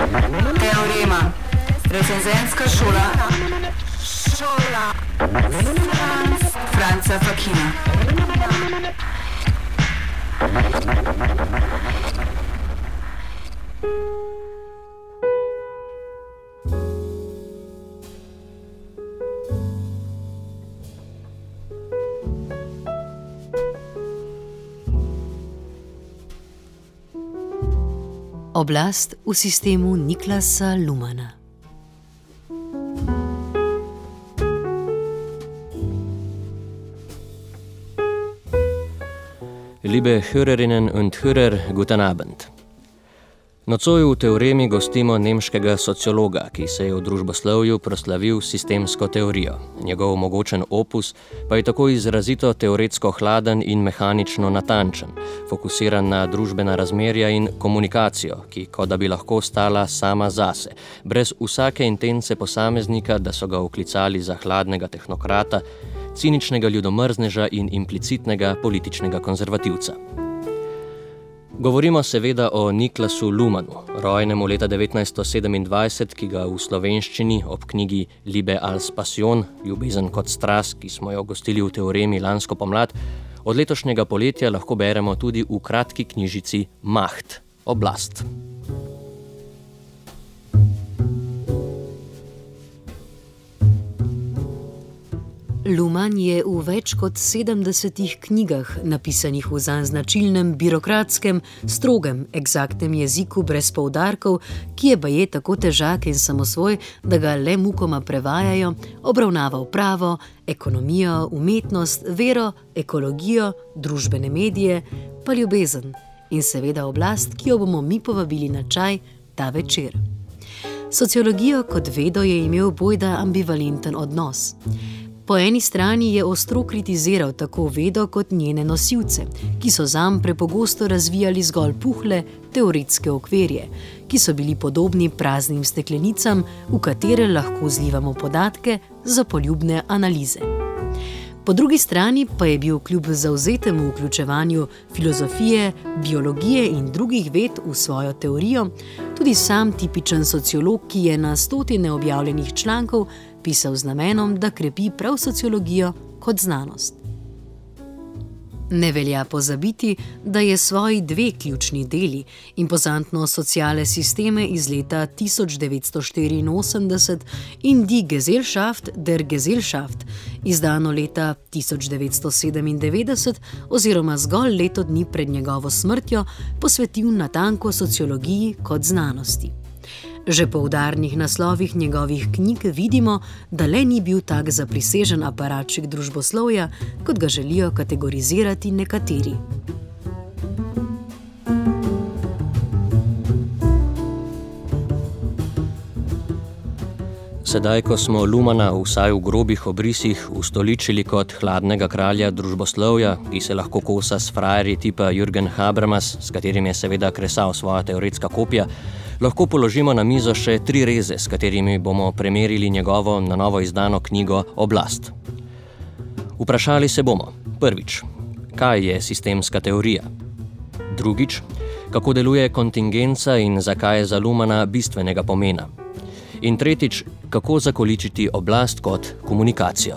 Teorema. Recenzenska šola. Franca Fakina. Oblast v sistemu Niklasa Luhmanna. Liebe Hörerinnen und Hörer, guten Abend. Nocoj v Teoremi gostimo nemškega sociologa, ki se je v družboslovju proslavil sistemsko teorijo. Njegov mogočen opus pa je tako izrazito teoretsko hladen in mehanično natančen, fokusiran na družbena razmerja in komunikacijo, ki kot da bi lahko stala sama zase, brez vsake intence posameznika, da so ga vklicali za hladnega tehnokrata, ciničnega ljudomrzneža in implicitnega političnega konzervativca. Govorimo seveda o Niklasu Luhmannu, rojenemu leta 1927, ki ga v slovenščini ob knjigi Liebe als Passion, ljubezen kot strast, ki smo jo gostili v Teoremi lansko pomlad, od letošnjega poletja lahko beremo tudi v kratki knjižici Macht, oblast. Luhmann je v več kot 70 knjigah, napisanih v zanj značilnem, birokratskem, strogem, eksaktnem jeziku brez poudarkov, ki je baje tako težak in samosvoj, da ga le mukoma prevajajo, obravnaval pravo, ekonomijo, umetnost, vero, ekologijo, družbene medije, pa ljubezen in seveda oblast, ki jo bomo mi povabili na čaj ta večer. Sociologijo kot vedo je imel bojda ambivalenten odnos. Po eni strani je ostro kritiziral tako vedo kot njene nosilce, ki so zanj prepogosto razvijali zgolj puhle, teoretske okvirje, ki so bili podobni praznim steklenicam, v katere lahko zlivamo podatke za poljubne analize. Po drugi strani pa je bil kljub zavzetemu vključevanju filozofije, biologije in drugih ved v svojo teorijo tudi sam tipičen sociolog, ki je na stotine objavljenih člankov pisal z namenom, da krepi prav sociologijo kot znanost. Ne velja pozabiti, da je svoji dve ključni deli, impozantno sociale sisteme iz leta 1984 in Die Gesellschaft der Gesellschaft, izdano leta 1997 oziroma zgolj leto dni pred njegovo smrtjo, posvetil natanko sociologiji kot znanosti. Že po udarnih naslovih njegovih knjig vidimo, da le ni bil tak zaprisežen aparatčik družboslovja, kot ga želijo kategorizirati nekateri. Sedaj, ko smo Luhmanna vsaj v grobih obrisih ustoličili kot hladnega kralja družboslovja, ki se lahko kosa s frajerji tipa Jürgen Habermas, s katerim je seveda kresal svoja teoretska kopija, lahko položimo na mizo še 3 reze, s katerimi bomo premerili njegovo na novo izdano knjigo Oblast. Vprašali se bomo, prvič, kaj je sistemska teorija? Drugič, kako deluje kontingenca in zakaj je za Luhmanna bistvenega pomena? In tretjič, kako zakoličiti oblast kot komunikacijo?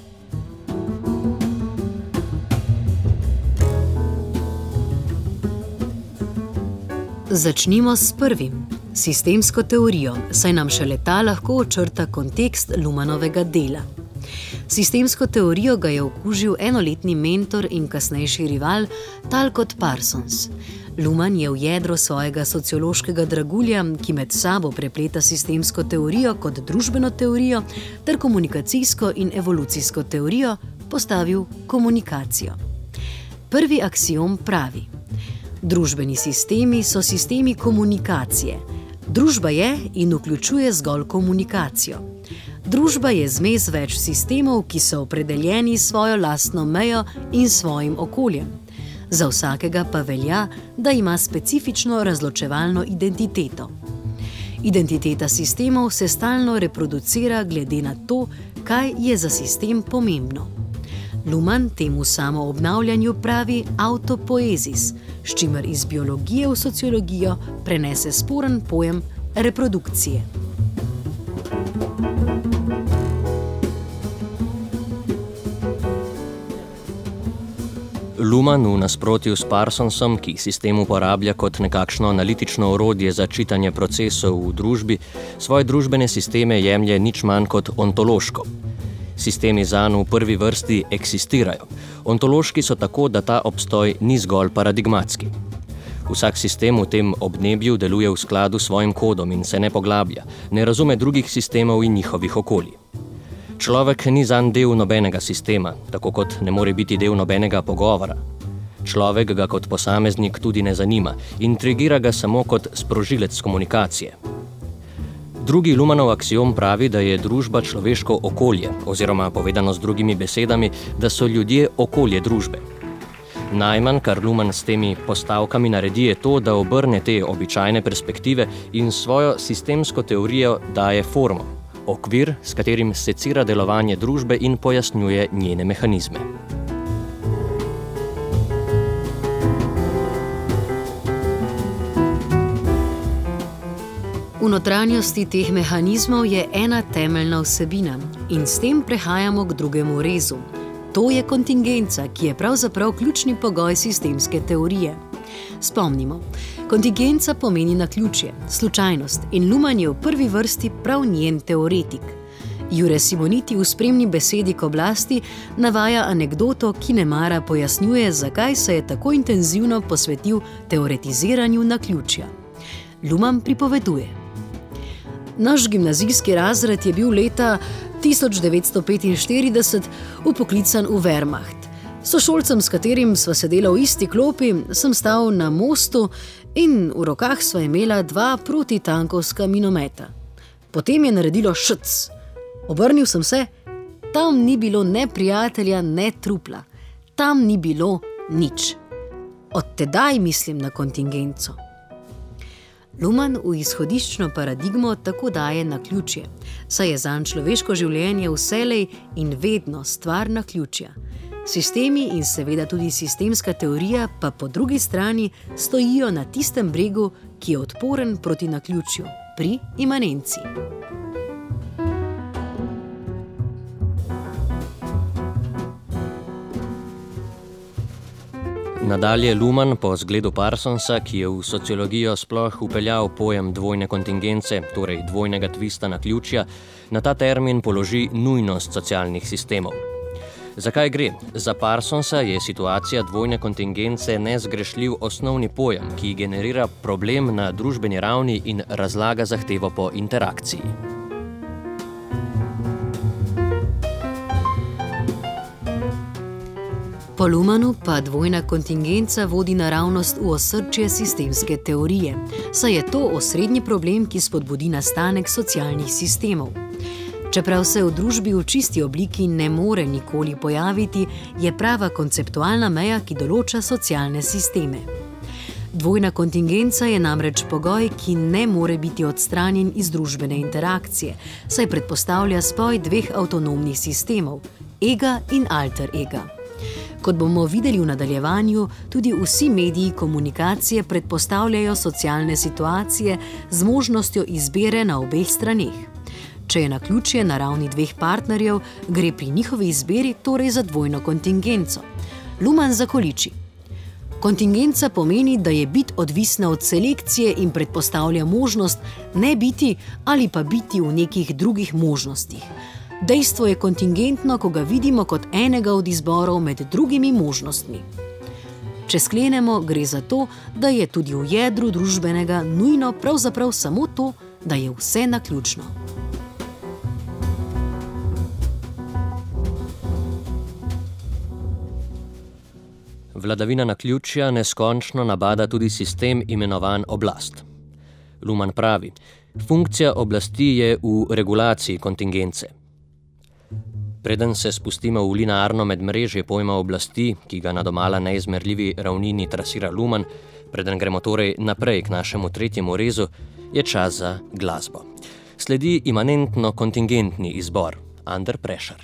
Začnimo s prvim, sistemsko teorijo, saj nam šele ta lahko očrta kontekst Luhmannovega dela. Sistemsko teorijo ga je okužil enoletni mentor in kasnejši rival Talcott Parsons. Luhmann je v jedro svojega sociološkega dragulja, ki med sabo prepleta sistemsko teorijo kot družbeno teorijo ter komunikacijsko in evolucijsko teorijo, postavil komunikacijo. Prvi aksiom pravi: družbeni sistemi so sistemi komunikacije. Družba je in vključuje zgolj komunikacijo. Družba je zmes več sistemov, ki so opredeljeni s svojo lastno mejo in svojim okoljem. Za vsakega pa velja, da ima specifično razločevalno identiteto. Identiteta sistemov se stalno reproducira glede na to, kaj je za sistem pomembno. Luhmann temu samoobnavljanju pravi autopoezis, s čimer iz biologije v sociologijo prenese sporen pojem reprodukcije. Luhmann v nasprotju s Parsonsom, ki sistem uporablja kot nekakšno analitično orodje za čitanje procesov v družbi, svoje družbene sisteme jemlje nič manj kot ontološko. Sistemi zanj v prvi vrsti eksistirajo. Ontološki so tako, da ta obstoj ni zgolj paradigmatski. Vsak sistem v tem obnebju deluje v skladu s svojim kodom in se ne poglablja, ne razume drugih sistemov in njihovih okolij. Človek ni zanj del nobenega sistema, tako kot ne more biti del nobenega pogovora. Človek ga kot posameznik tudi ne zanima, intrigira ga samo kot sprožilec komunikacije. Drugi Luhmannov aksiom pravi, da je družba človeško okolje, oziroma povedano z drugimi besedami, da so ljudje okolje družbe. Najmanj, kar Luhmann s temi postavkami naredi, je to, da obrne te običajne perspektive in svojo sistemsko teorijo daje formo. Okvir, s katerim secira delovanje družbe in pojasnjuje njene mehanizme. V notranjosti teh mehanizmov je ena temeljna vsebina in s tem prehajamo k drugemu rezu. To je kontingenca, ki je pravzaprav ključni pogoj sistemske teorije. Spomnimo, kontingenca pomeni naključje, slučajnost in Luhmann je v prvi vrsti prav njen teoretik. Jure Simoniti v spremni besedi k oblasti navaja anekdoto, ki nemara pojasnjuje, zakaj se je tako intenzivno posvetil teoretiziranju naključja. Luhmann pripoveduje. Naš gimnazijski razred je bil leta 1945 upoklican v Wehrmacht. Sošolcem, s katerim sva sedela v isti klopi, sem stal na mostu in v rokah sva imela 2 protitankovska minometa. Potem je naredilo šc. Obrnil sem se, tam ni bilo ne prijatelja, ne trupla. Tam ni bilo nič. Od tedaj mislim na kontingenco. Luhmann v izhodiščno paradigmo tako daje naključje, saj je zanj človeško življenje vselej in vedno stvar naključja. Sistemi in seveda tudi sistemska teorija pa po drugi strani stojijo na tistem bregu, ki je odporen proti naključju, pri imanenci. Nadalje Luhmann po zgledu Parsonsa, ki je v sociologijo sploh vpeljal pojem dvojne kontingence, torej dvojnega tvista naključja, na ta termin položi nujnost socialnih sistemov. Zakaj gre? Za Parsonsa je situacija dvojne kontingence nezgrešljiv osnovni pojem, ki generira problem na družbeni ravni in razlaga zahtevo po interakciji. Po Luhmannu pa dvojna kontingenca vodi naravnost v osrčje sistemske teorije, saj je to osrednji problem, ki spodbudi nastanek socialnih sistemov. Čeprav se v družbi v čisti obliki ne more nikoli pojaviti, je prava konceptualna meja, ki določa socialne sisteme. Dvojna kontingenca je namreč pogoj, ki ne more biti odstranjen iz družbene interakcije, saj predpostavlja spoj 2 avtonomnih sistemov, ega in alter ega. Kot bomo videli v nadaljevanju, tudi vsi mediji komunikacije predpostavljajo socialne situacije z možnostjo izbire na obeh straneh. Če je naključje na ravni 2 partnerjev, gre pri njihovi izbiri torej za dvojno kontingenco. Luhmann zakoliči. Kontingenca pomeni, da je bit odvisna od selekcije in predpostavlja možnost ne biti ali pa biti v nekih drugih možnostih. Dejstvo je kontingentno, ko ga vidimo kot enega od izborov med drugimi možnostmi. Če sklenemo, gre za to, da je tudi v jedru družbenega nujno pravzaprav samo to, da je vse naključno. Vladavina naključja neskončno nabada tudi sistem imenovan oblast. Luhmann pravi, funkcija oblasti je v regulaciji kontingence. Preden se spustimo v linearno medmrežje pojma oblasti, ki ga na domala neizmerljivi ravnini trasira Luhmann, preden gremo torej naprej k našemu 3. rezu, je čas za glasbo. Sledi imanentno kontingentni izbor, Under Pressure.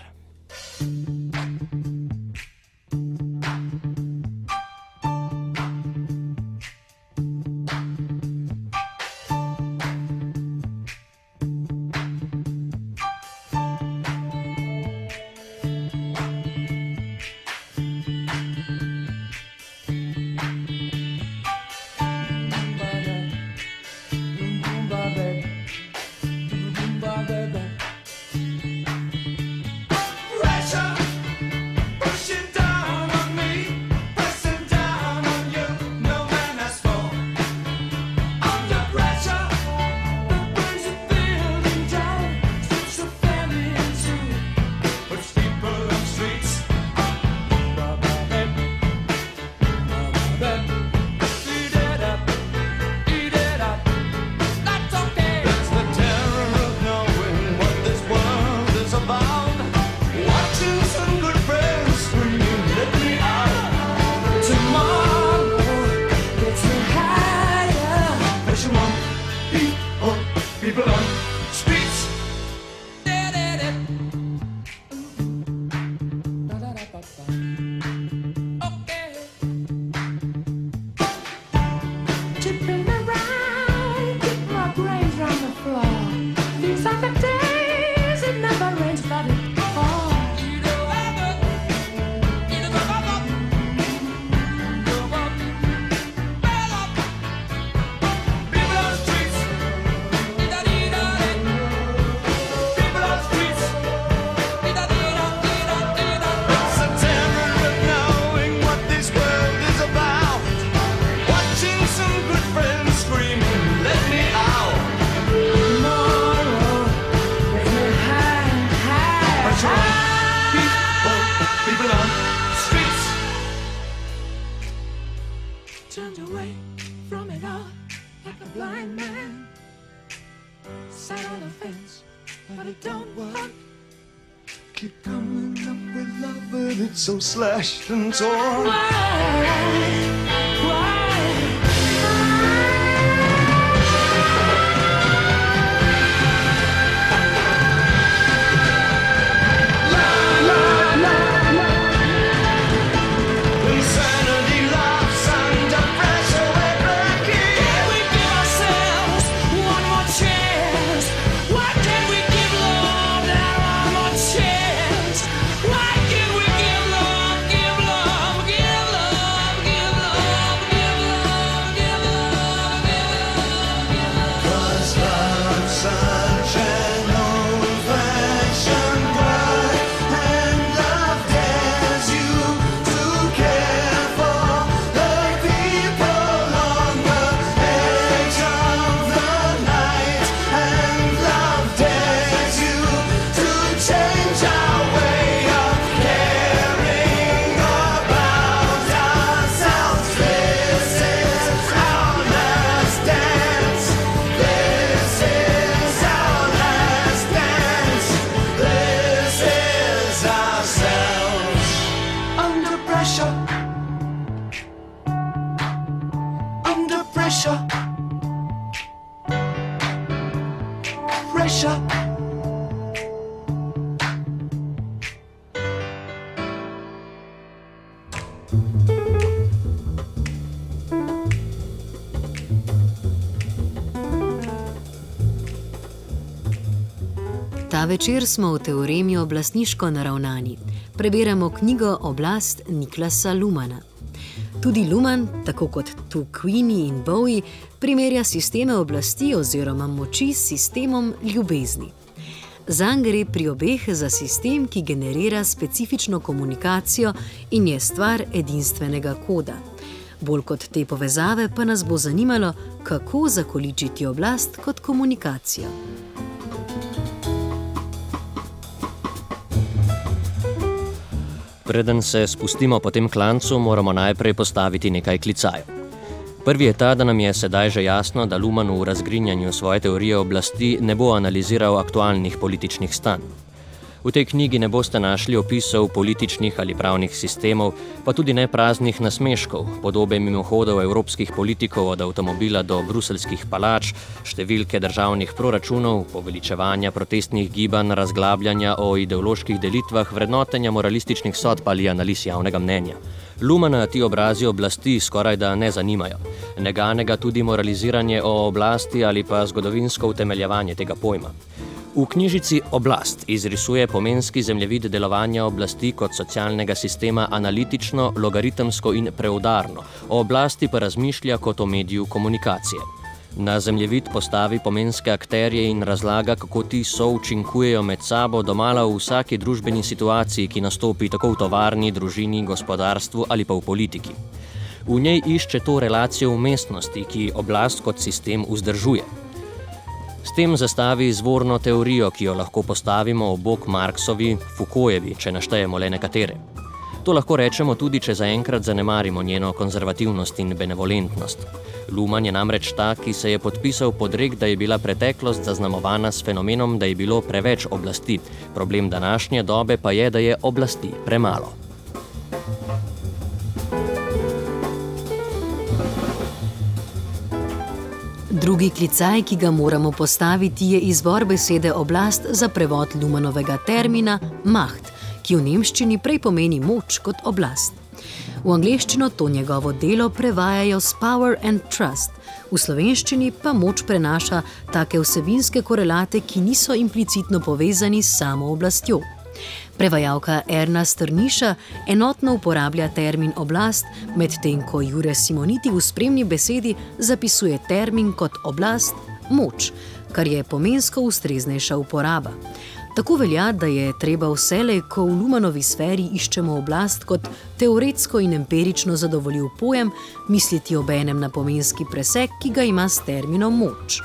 turned away from it all like a blind man. Sat on the fence, but it don't work. Keep coming up with love, but it's so slashed and torn. Insanity laughs under pressure, we're breaking. Can we give ourselves one more chance? Why can't we give love that one more chance? Why can't we give love, give love, give love, give love, give love, give love, give love? 'Cause love's such an old-fashioned word, and love dares you to care for the people on the edge of the night, and love dares you to change our way of caring about ourselves. This is our last dance. This is our last dance. This is ourselves. Under pressure. Under pressure. Pressure. Ta večer smo v teoremi oblastniško naravnani. Preberamo knjigo Oblast Niklasa Lumana. Tudi Luman, tako kot tu Queenie in Bowie, primerja sisteme oblasti oziroma moči s sistemom ljubezni. Zanj gre pri obeh za sistem, ki generira specifično komunikacijo in je stvar edinstvenega koda. Bolj kot te povezave pa nas bo zanimalo, kako zakoličiti oblast kot komunikacijo. Preden se spustimo po tem klancu, moramo najprej postaviti nekaj klicajev. Prvi je ta, da nam je sedaj že jasno, da Luman v razgrinjanju svoje teorije oblasti ne bo analiziral aktualnih političnih stanj. V tej knjigi ne boste našli opisov političnih ali pravnih sistemov, pa tudi ne praznih nasmeškov, podobe mimohodov evropskih politikov od avtomobila do bruseljskih palač, številke državnih proračunov, poveličevanja protestnih gibanj, razglabljanja o ideoloških delitvah, vrednotenja moralističnih sodb ali analiz javnega mnenja. Lumana ti obrazi oblasti skoraj da ne zanimajo. Neganega tudi moraliziranje o oblasti ali pa zgodovinsko utemeljevanje tega pojma. V knjižici Oblast izrisuje pomenski zemljevid delovanja oblasti kot socialnega sistema analitično, logaritemsko in preudarno, o oblasti pa razmišlja kot o mediju komunikacije. Na zemljevid postavi pomenske akterje in razlaga, kako ti součinkujejo med sabo domala v vsaki družbeni situaciji, ki nastopi tako v tovarni, družini, gospodarstvu ali pa v politiki. V njej išče to relacijo umestnosti, ki oblast kot sistem vzdržuje. S tem zastavi izvorno teorijo, ki jo lahko postavimo ob bok Marxovi, Foucaultovi, če naštejemo le nekatere. To lahko rečemo tudi, če zaenkrat zanemarimo njeno konzervativnost in benevolentnost. Luman je namreč ta, ki se je podpisal pod rek, da je bila preteklost zaznamovana s fenomenom, da je bilo preveč oblasti. Problem današnje dobe pa je, da je oblasti premalo. Drugi klicaj, ki ga moramo postaviti, je izvor besede oblast za prevod Lumanovega termina Macht, ki v nemščini prej pomeni moč kot oblast. V angleščino to njegovo delo prevajajo s power and trust, v slovenščini pa moč prenaša take vsebinske korelate, ki niso implicitno povezani s samo oblastjo. Prevajalka Erna Strniša enotno uporablja termin oblast, medtem ko Jure Simoniti v spremni besedi zapisuje termin kot oblast moč, kar je pomensko ustreznejša uporaba. Tako velja, da je treba vselej, ko v Lumanovi sferi iščemo oblast kot teoretsko in empirično zadovoljiv pojem, misliti obenem na pomenski presek, ki ga ima s terminom moč.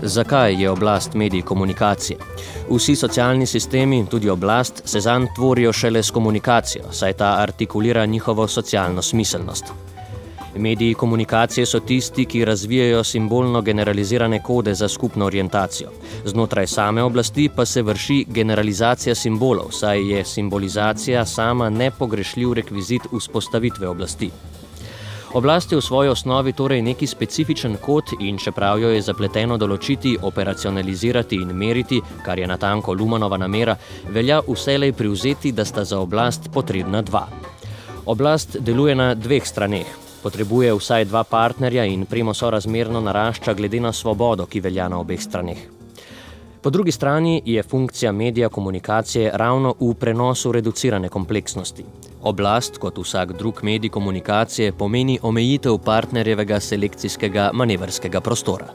Zakaj je oblast medij komunikacije? Vsi socialni sistemi, tudi oblast, se zanj tvorijo šele s komunikacijo, saj ta artikulira njihovo socialno smiselnost. Mediji komunikacije so tisti, ki razvijajo simbolno generalizirane kode za skupno orientacijo. Znotraj same oblasti pa se vrši generalizacija simbolov, saj je simbolizacija sama nepogrešljiv rekvizit vzpostavitve oblasti. Oblast je v svoji osnovi torej neki specifičen kod in čeprav jo je zapleteno določiti, operacionalizirati in meriti, kar je natanko Luhmannova namera, velja vselej privzeti, da sta za oblast potrebna dva. Oblast deluje na dveh straneh. Potrebuje vsaj dva partnerja in premo sorazmerno narašča glede na svobodo, ki velja na obeh straneh. Po drugi strani je funkcija medija komunikacije ravno v prenosu reducirane kompleksnosti. Oblast, kot vsak drug medij komunikacije, pomeni omejitev partnerjevega selekcijskega manevrskega prostora.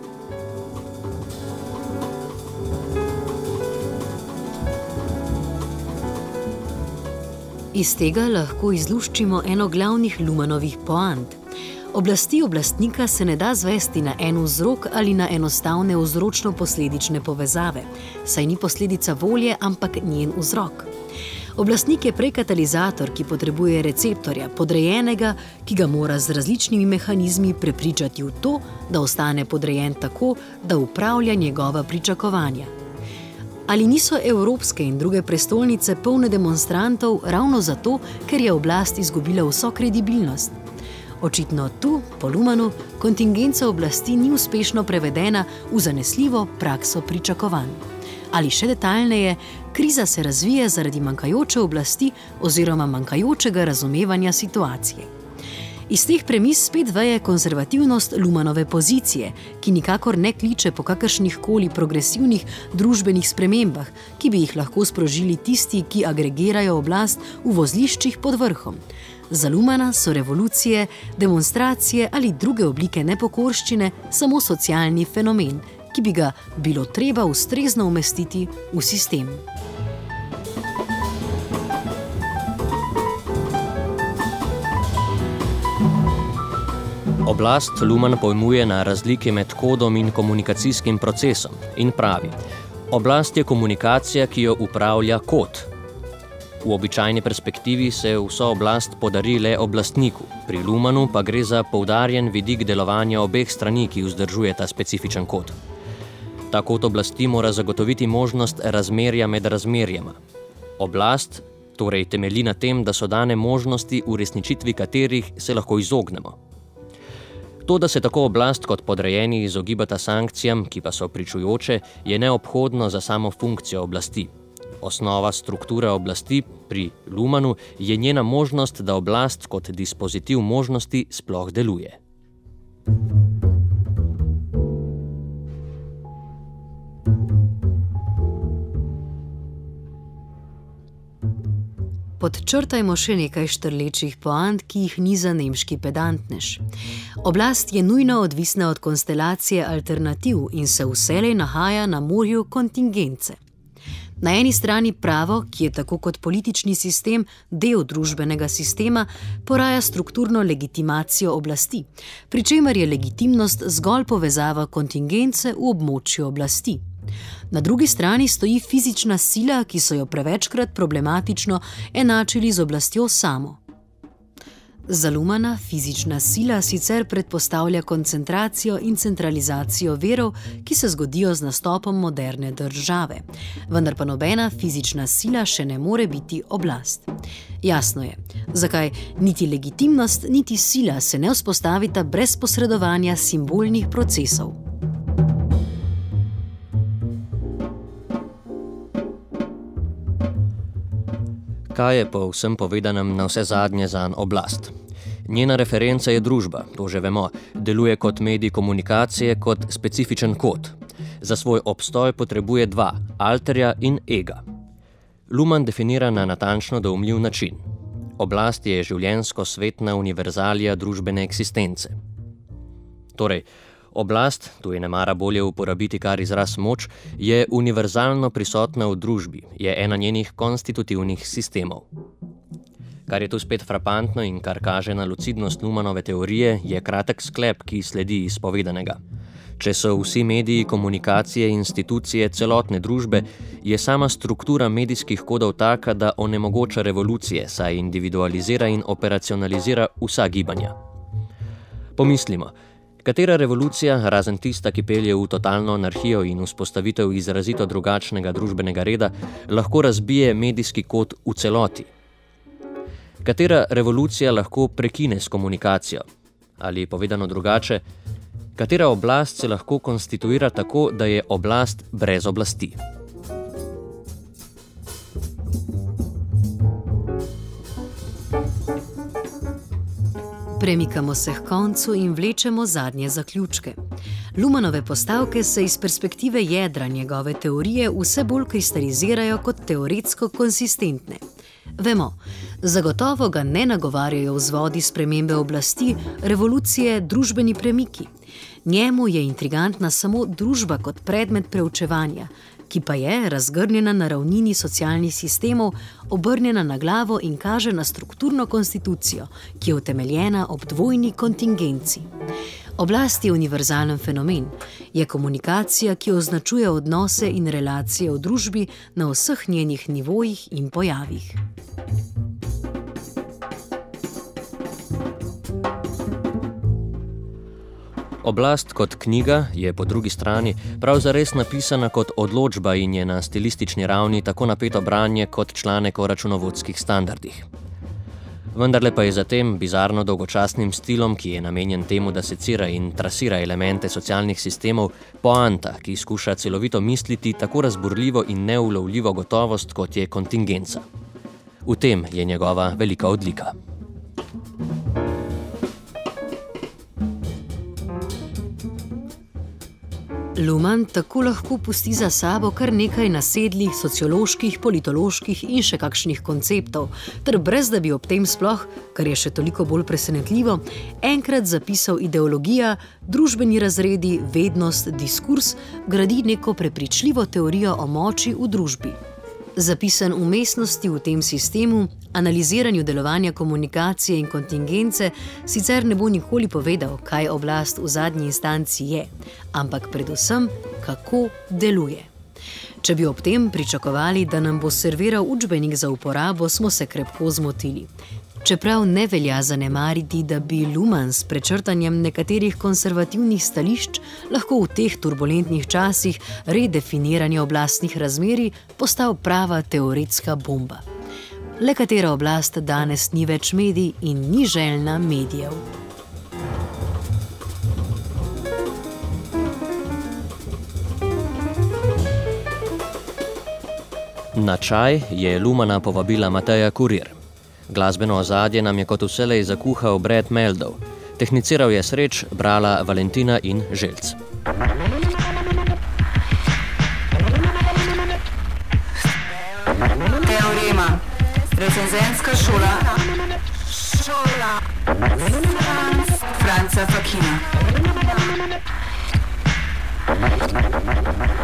Iz tega lahko izluščimo eno glavnih Luhmannovih poant. Oblasti oblastnika se ne da zvesti na en vzrok ali na enostavne vzročno-posledične povezave, saj ni posledica volje, ampak njen vzrok. Oblastnik je prej katalizator, ki potrebuje receptorja, podrejenega, ki ga mora z različnimi mehanizmi prepričati v to, da ostane podrejen tako, da upravlja njegova pričakovanja. Ali niso evropske in druge prestolnice polne demonstrantov ravno zato, ker je oblast izgubila vso kredibilnost? Očitno tu, po Luhmannu, kontingenca oblasti ni uspešno prevedena v zanesljivo prakso pričakovanj. Ali še detaljneje, kriza se razvije zaradi manjkajoče oblasti oziroma manjkajočega razumevanja situacije. Iz teh premis spet veje konzervativnost Luhmannove pozicije, ki nikakor ne kliče po kakršnih koli progresivnih družbenih spremembah, ki bi jih lahko sprožili tisti, ki agregirajo oblast v vozliščih pod vrhom. Za Luhmanna so revolucije, demonstracije ali druge oblike nepokorščine samo socialni fenomen, ki bi ga bilo treba ustrezno umestiti v sistem. Oblast Luhmann pojmuje na razlike med kodom in komunikacijskim procesom in pravi: oblast je komunikacija, ki jo upravlja kod. V običajni perspektivi se vso oblast podari le oblastniku, pri Luhmannu pa gre za poudarjen vidik delovanja obeh strani, ki vzdržuje ta specifičen kod. Ta kod oblasti mora zagotoviti možnost razmerja med razmerjema. Oblast torej temelji na tem, da so dane možnosti, v uresničitvi katerih se lahko izognemo. To, da se tako oblast kot podrejeni izogibata sankcijam, ki pa so pričujoče, je neobhodno za samo funkcijo oblasti. Osnova strukture oblasti pri Luhmannu je njena možnost, da oblast kot dispozitiv možnosti sploh deluje. Podčrtajmo še nekaj štrlečih poant, ki jih niza nemški pedantnež. Oblast je nujno odvisna od konstelacije alternativ in se vselej nahaja na morju kontingence. Na eni strani pravo, ki je tako kot politični sistem del družbenega sistema, poraja strukturno legitimacijo oblasti, pri čemer je legitimnost zgolj povezava kontingence v območju oblasti. Na drugi strani stoji fizična sila, ki so jo prevečkrat problematično enačili z oblastjo samo. Za Luhmanna fizična sila sicer predpostavlja koncentracijo in centralizacijo virov, ki se zgodijo z nastopom moderne države. Vendar pa nobena fizična sila še ne more biti oblast. Jasno je, zakaj niti legitimnost, niti sila se ne vzpostavita brez posredovanja simbolnih procesov. Kaj je po vsem povedanem na vse zadnje zanj oblast? Njena referenca je družba, to že vemo, deluje kot medij komunikacije, kot specifičen kod. Za svoj obstoj potrebuje dva, alterja in ega. Luhmann definira na natančno doumljiv način. Oblast je življenjsko-svetna univerzalija družbene eksistence. Torej, oblast, tu je nemara bolje uporabiti kar izraz moč, je univerzalno prisotna v družbi, je ena njenih konstitutivnih sistemov. Kar je tu spet frapantno in kar kaže na lucidnost Luhmannove teorije, je kratek sklep, ki sledi iz povedanega. Če so vsi mediji komunikacije institucije celotne družbe, je sama struktura medijskih kodov taka, da onemogoča revolucije, saj individualizira in operacionalizira vsa gibanja. Pomislimo, katera revolucija, razen tista, ki pelje v totalno anarhijo in vzpostavitev izrazito drugačnega družbenega reda, lahko razbije medijski kod v celoti? Katera revolucija lahko prekine s komunikacijo? Ali povedano drugače, katera oblast se lahko konstituira tako, da je oblast brez oblasti? Premikamo se k koncu in vlečemo zadnje zaključke. Luhmannove postavke se iz perspektive jedra njegove teorije vse bolj kristalizirajo kot teoretsko konsistentne. Vemo, zagotovo ga ne nagovarjajo vzvodi spremembe oblasti, revolucije, družbeni premiki. Njemu je intrigantna samo družba kot predmet preučevanja, ki pa je razgrnjena na ravnini socialnih sistemov, obrnjena na glavo in kaže na strukturno konstitucijo, ki je utemeljena ob dvojni kontingenci. Oblast je univerzalen fenomen, je komunikacija, ki označuje odnose in relacije v družbi na vseh njenih nivojih in pojavih. Oblast kot knjiga je po drugi strani prav zares napisana kot odločba in je na stilistični ravni tako napeto branje kot članek o računovodskih standardih. Vendarle pa je za tem bizarno dolgočasnim stilom, ki je namenjen temu, da secira in trasira elemente socialnih sistemov, poanta, ki skuša celovito misliti tako razburljivo in neulovljivo gotovost, kot je kontingenca. V tem je njegova velika odlika. Luhmann tako lahko pusti za sabo kar nekaj nasedlih socioloških, politoloških in še kakšnih konceptov, ter brez da bi ob tem sploh, kar je še toliko bolj presenetljivo, enkrat zapisal ideologija, družbeni razredi, vednost, diskurs, gradi neko prepričljivo teorijo o moči v družbi. Zapisan v mestnosti v tem sistemu, analiziranju delovanja komunikacije in kontingence, sicer ne bo nikoli povedal, kaj oblast v zadnji instanci je, ampak predvsem, kako deluje. Če bi ob tem pričakovali, da nam bo serviral učbenik za uporabo, smo se krepko zmotili. Čeprav ne velja zanemariti, da bi Luhmann s prečrtanjem nekaterih konservativnih stališč lahko v teh turbulentnih časih redefiniranja oblastnih razmerij postal prava teoretska bomba. Le katera oblast danes ni več medij in ni željna medijev. Na čaj je Luhmanna povabila Mateja Kurir. Glasbeno ozadje nam je kot vselej zakuhal Brad Meldau. Tehniciral je Sreč, brala Valentina in Želc. Teorema. Recenzenska šola. Franca Fakina.